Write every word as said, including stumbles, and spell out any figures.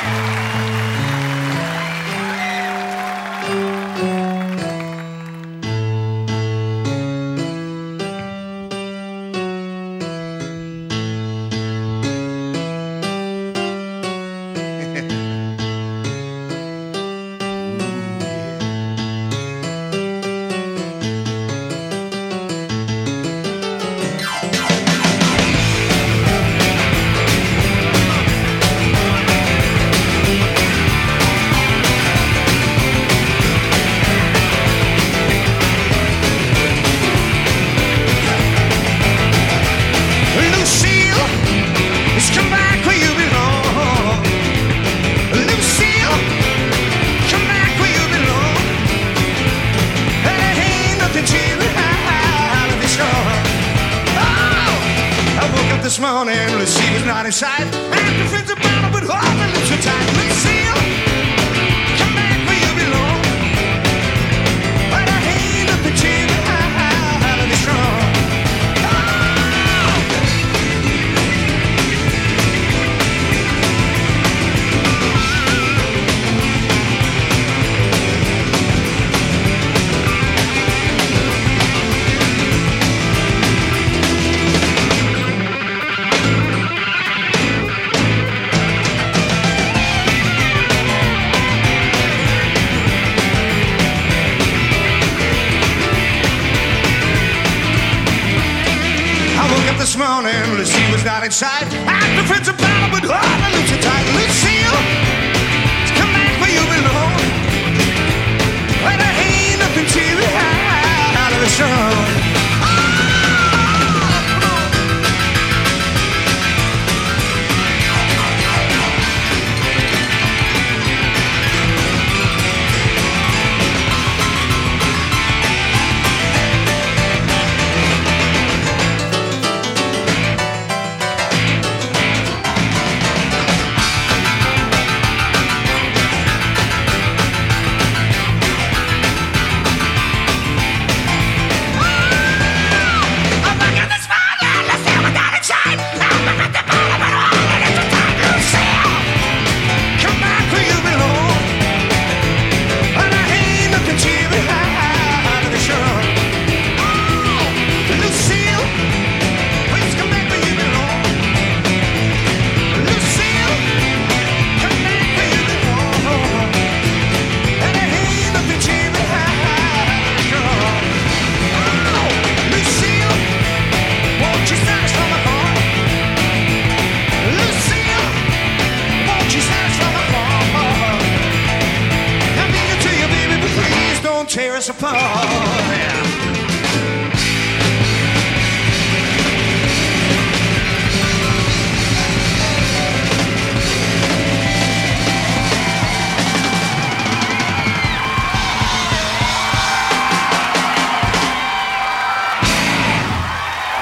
This morning, Lucy was not in sight. And the friends about her, but all the lips were tight. Lucille, come back where you belong. But I ain't nothing to you out of be strong. This morning, Lucy was not in sight. And the friends about her, but all the lips are tight. Lucille, come back where you belong. But I ain't nothing to you out of the sun. Tear us apart. Yeah.